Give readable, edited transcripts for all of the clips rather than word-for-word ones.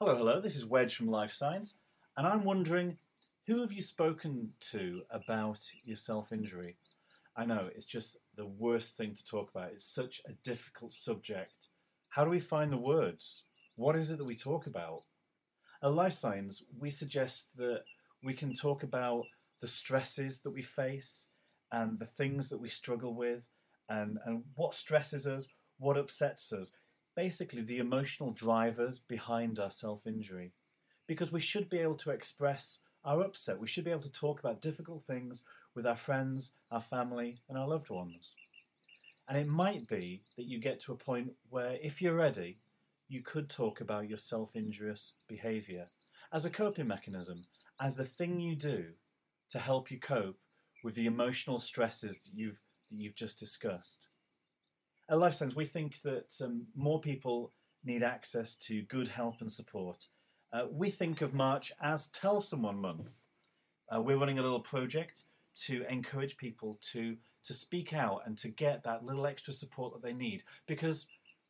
Hello, hello, this is Wedge from Life Signs, and I'm wondering, who have you spoken to about your self-injury? I know, it's just the worst thing to talk about. It's such a difficult subject. How do we find the words? What is it that we talk about? At Life Signs, we suggest that we can talk about the stresses that we face and the things that we struggle with and what stresses us, what upsets us. Basically, the emotional drivers behind our self injury. Because we should be able to express our upset. We should be able to talk about difficult things with our friends, our family, and our loved ones. And it might be that you get to a point where, if you're ready, you could talk about your self injurious behaviour as a coping mechanism, as the thing you do to help you cope with the emotional stresses that you've just discussed. At Life Signs, we think that more people need access to good help and support. We think of March as Tell Someone Month. We're running a little project to encourage people to speak out and to get that little extra support that they need. Because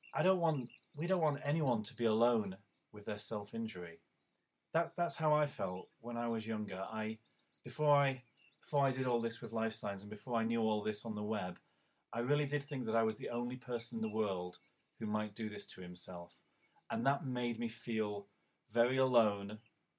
we don't want anyone to be alone with their self-injury. That's how I felt when I was younger. Before I did all this with Life Signs and before I knew all this on the web, I really did think that I was the only person in the world who might do this to himself. And that made me feel very alone,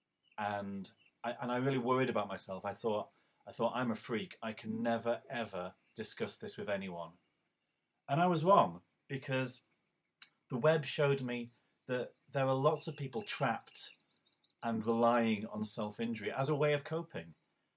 and I really worried about myself. I thought I'm a freak. I can never ever discuss this with anyone. And I was wrong, because the web showed me that there are lots of people trapped and relying on self-injury as a way of coping.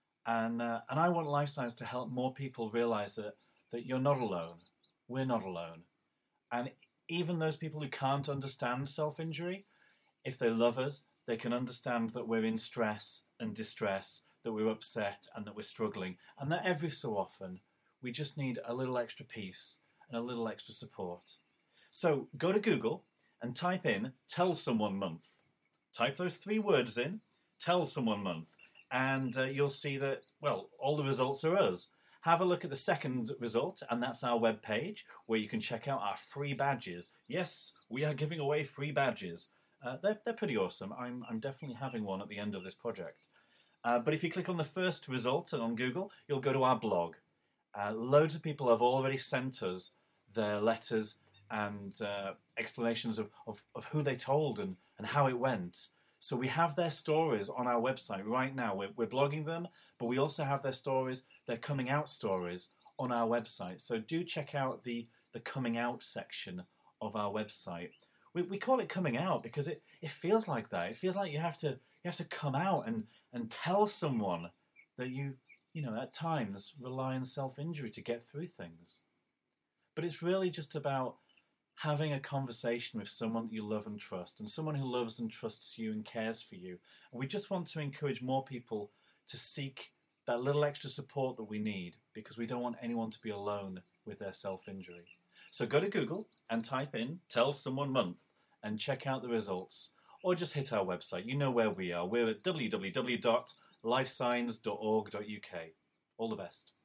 And I want Life Signs to help more people realise that you're not alone. We're not alone. And even those people who can't understand self-injury, if they love us, they can understand that we're in stress and distress, that we're upset and that we're struggling, and that every so often we just need a little extra peace and a little extra support. So go to Google and type in Tell Someone Month. Type those 3 words in, Tell Someone Month, and you'll see that, well, all the results are us. Have a look at the second result, and that's our web page, where you can check out our free badges. Yes, we are giving away free badges. They're pretty awesome. I'm definitely having one at the end of this project. But if you click on the first result on Google, you'll go to our blog. Loads of people have already sent us their letters and explanations of who they told and how it went. So we have their stories on our website right now. We're blogging them, but we also have their stories, their coming out stories on our website. So do check out the coming out section of our website. We call it coming out because it feels like that. It feels like you have to come out and tell someone that you at times rely on self-injury to get through things. But it's really just about having a conversation with someone that you love and trust, and someone who loves and trusts you and cares for you. And we just want to encourage more people to seek that little extra support that we need, because we don't want anyone to be alone with their self-injury. So go to Google and type in Tell Someone Month and check out the results. Or just hit our website. You know where we are. We're at www.lifesigns.org.uk. All the best.